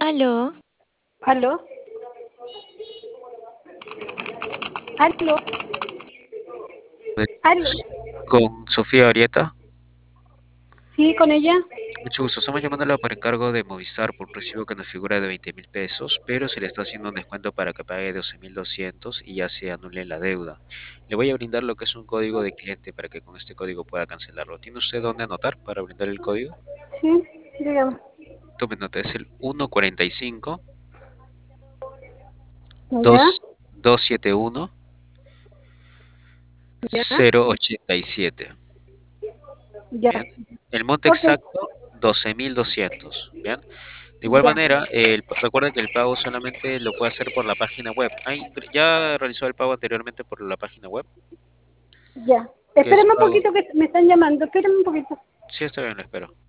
Aló, ¿Aló? ¿Aló? ¿Aló? Con Sofía Arieta. ¿Sí, con ella? Mucho gusto. Estamos llamándola por encargo de Movistar por un recibo que nos figura de 20.000 pesos, pero se le está haciendo un descuento para que pague 12.200 y ya se anule la deuda. Le voy a brindar lo que es un código de cliente para que con este código pueda cancelarlo. ¿Tiene usted dónde anotar para brindar el código? Sí, dígame. Tome nota, es el 145 ¿Ya? 271 ¿Ya? 087. ¿Ya? Bien. El monto Ok. exacto, 12.200. Bien. De igual Ya. manera, recuerda que el pago solamente lo puede hacer por la página web. ¿Ya realizó el pago anteriormente por la página web? Ya. ¿Qué es Espérame un pago? poquito que me están llamando. Espérame un poquito. Sí, está bien, lo espero.